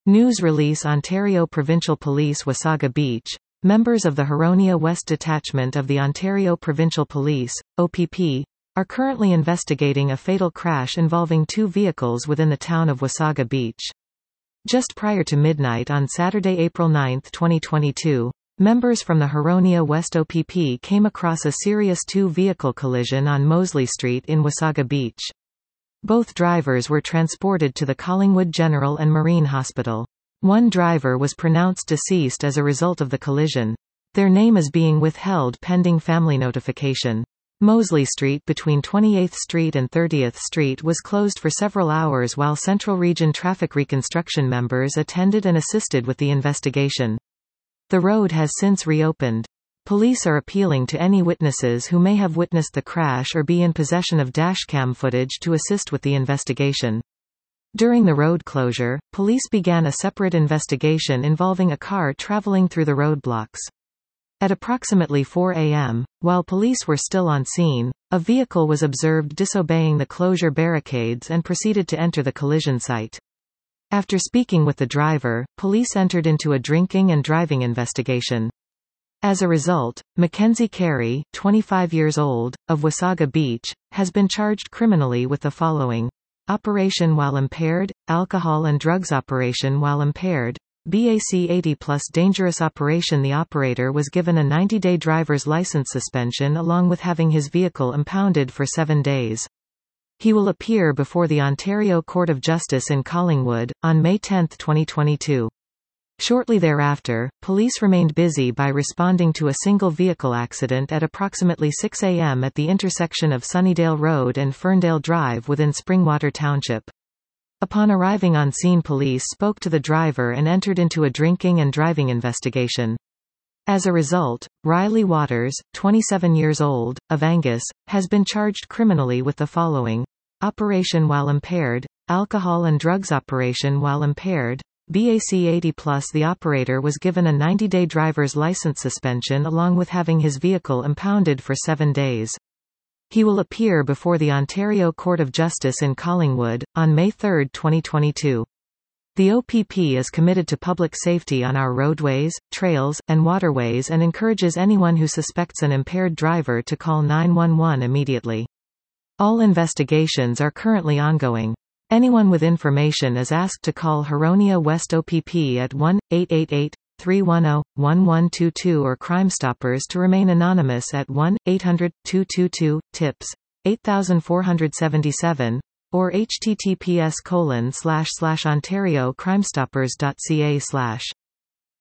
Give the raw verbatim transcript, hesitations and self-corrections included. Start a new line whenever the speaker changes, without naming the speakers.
News release Ontario Provincial Police Wasaga Beach. Members of the Huronia West Detachment of the Ontario Provincial Police, O P P, are currently investigating a fatal crash involving two vehicles within the town of Wasaga Beach. Just prior to midnight on Saturday, April ninth, twenty twenty-two, members from the Huronia West O P P came across a serious two-vehicle collision on Mosley Street in Wasaga Beach. Both drivers were transported to the Collingwood General and Marine Hospital. One driver was pronounced deceased as a result of the collision. Their name is being withheld pending family notification. Mosley Street between twenty-eighth Street and thirtieth Street was closed for several hours while Central Region Traffic Reconstruction members attended and assisted with the investigation. The road has since reopened. Police are appealing to any witnesses who may have witnessed the crash or be in possession of dashcam footage to assist with the investigation. During the road closure, police began a separate investigation involving a car traveling through the roadblocks. At approximately four a m, while police were still on scene, a vehicle was observed disobeying the closure barricades and proceeded to enter the collision site. After speaking with the driver, police entered into a drinking and driving investigation. As a result, Mackenzie Carey, twenty-five years old, of Wasaga Beach, has been charged criminally with the following: operation while impaired, alcohol and drugs operation while impaired, B A C eighty plus dangerous operation. The operator was given a ninety-day driver's license suspension along with having his vehicle impounded for seven days. He will appear before the Ontario Court of Justice in Collingwood, on May tenth, twenty twenty-two. Shortly thereafter, police remained busy by responding to a single vehicle accident at approximately six a m at the intersection of Sunnydale Road and Ferndale Drive within Springwater Township. Upon arriving on scene, police spoke to the driver and entered into a drinking and driving investigation. As a result, Riley Waters, twenty-seven years old, of Angus, has been charged criminally with the following: operation while impaired, alcohol and drugs operation while impaired, B A C eighty plus. The operator was given a ninety-day driver's license suspension along with having his vehicle impounded for seven days. He will appear before the Ontario Court of Justice in Collingwood, on May third, twenty twenty-two. The O P P is committed to public safety on our roadways, trails, and waterways and encourages anyone who suspects an impaired driver to call nine one one immediately. All investigations are currently ongoing. Anyone with information is asked to call Huronia West O P P at one eight eight eight, three one zero, one one two two or Crime Stoppers to remain anonymous at one eight hundred, two two two, TIPS, eight four seven seven, or https colon slash slash ontario crimestoppers dot ca slash